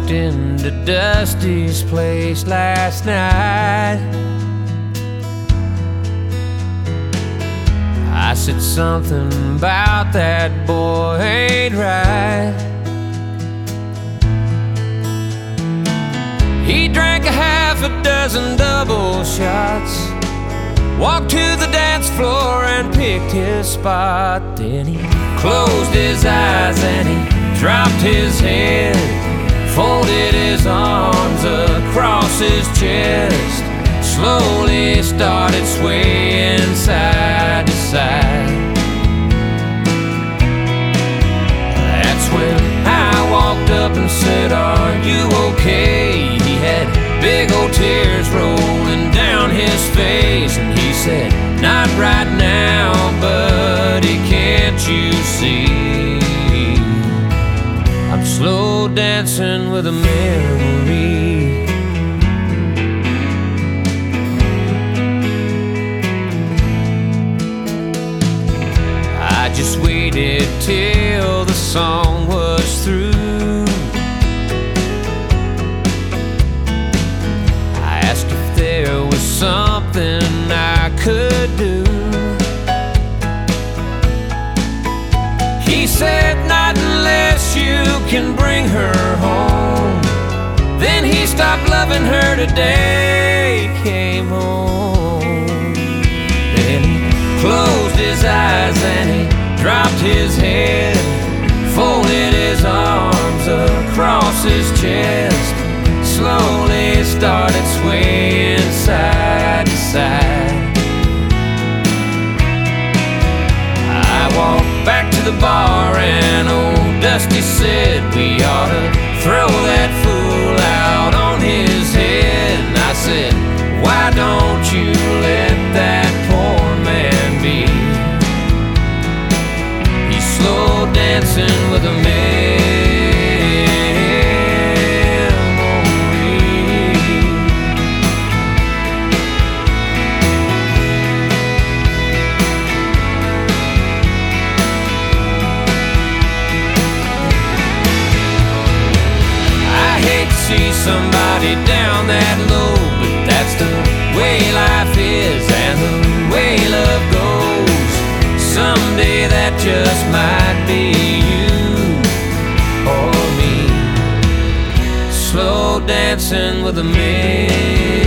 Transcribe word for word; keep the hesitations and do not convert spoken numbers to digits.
walked into Dusty's place last night. I said something about that boy ain't right. He drank a half a dozen double shots, walked to the dance floor and picked his spot. Then he closed his eyes and he dropped his head, folded his arms across his chest, slowly started swaying side to side. That's when I walked up and said, "Are you okay?" He had big old tears rolling down his face, and he said, "Not right now, buddy, can't you see? I'm slow dancing with a memory." I just waited till the song was through. I asked if there was something I could do. He said, "Not unless you can bring her home." Then he stopped loving her today, came home. Then he closed his eyes and he dropped his head, folded his arms across his chest, slowly started swaying side to side. I walked back to the bar and old Dusty said we ought to throw that fool out on his head. And I said, "Why don't you let that poor man be? He's slow dancing with a memory." I hate to see somebody down that low, but that's the way life is and the way love goes. Someday that just might be you or me, slow dancing with a man.